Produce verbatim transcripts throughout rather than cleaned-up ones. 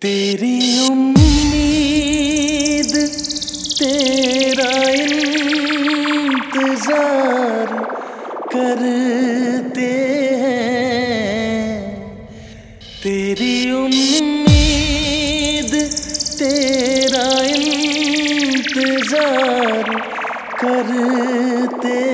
तेरी उम्मीद तेरा इंतजार करते हैं। तेरी उम्मीद तेरा इंतजार करते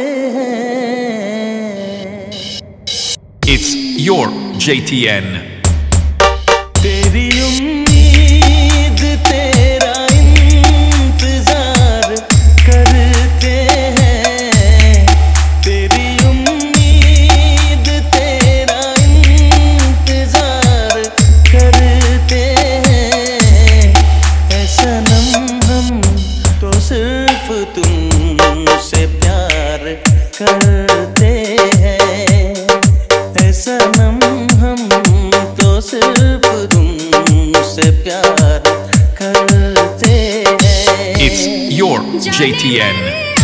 हैं। It's your J T N. तेरी उम्मीद तेरा इंतजार करते हैं। तेरी उम्मीद तेरा इंतजार करते हैं। ऐ सनम हम तो सिर्फ तुमसे प्यार करते हैं। ऐ सनम हम तो सिर्फ तुमसे प्यार करते हैं। It's your J T N.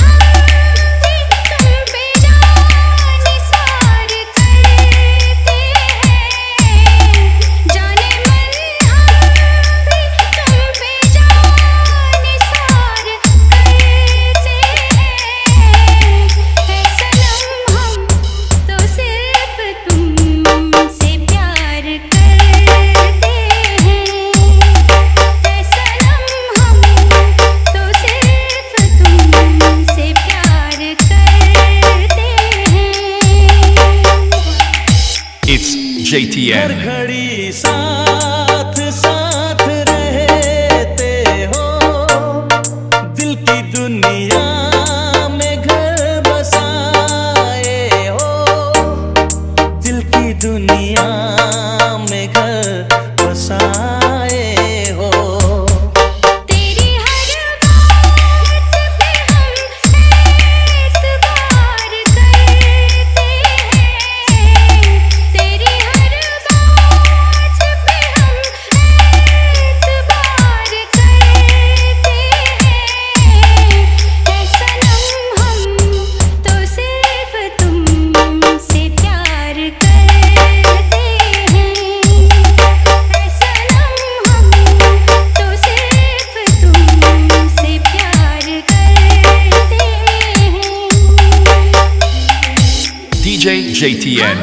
It's J T N. हर घड़ी साथ साथ रहते हो। दिल की दुनिया में घर बसाए हो। दिल की दुनिया में घर बसाए हो। D J J T N.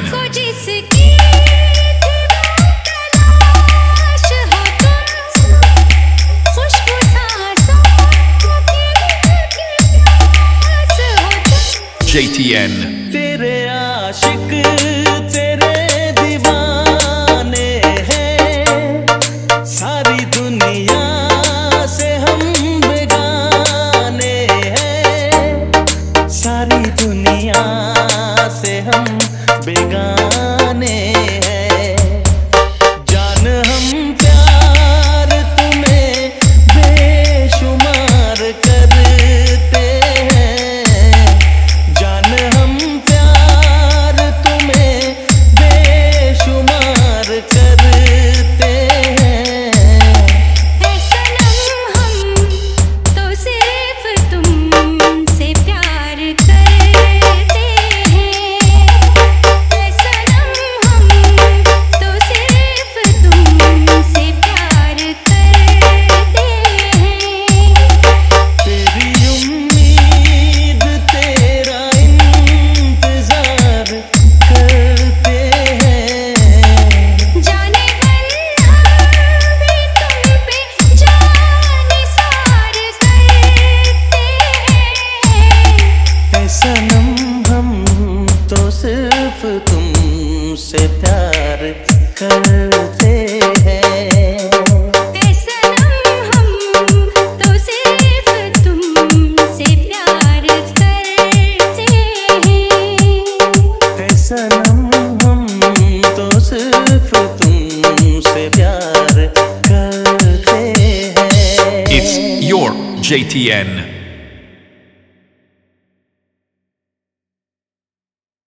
J T N. तेरे आशिक तेरे दीवाने हैं। सारी दुनिया से हम बेगाने हैं। सारी दुनिया से हम बेगाने हैं। जान हम प्यार तुम्हें बेशुमार करते हैं। जान हम प्यार तुम्हें बेशुमार करते हैं। ऐ सनम हम तो सिर्फ तुमसे प्यार करते हैं। ऐ सनम हम तो सिर्फ तुमसे प्यार करते हैं। तेरी उम्मीद तेरा इंतजार करते हैं। जाने मन हम भी तुम पे जानिसार करते हैं। ऐ सनम हम तो सिर्फ तुमसे प्यार करते हैं। ऐ सनम हम तो सिर्फ तुमसे प्यार करते हैं। ऐ सनम हम तो सिर्फ तुमसे प्यार करते हैं। It's your J T N.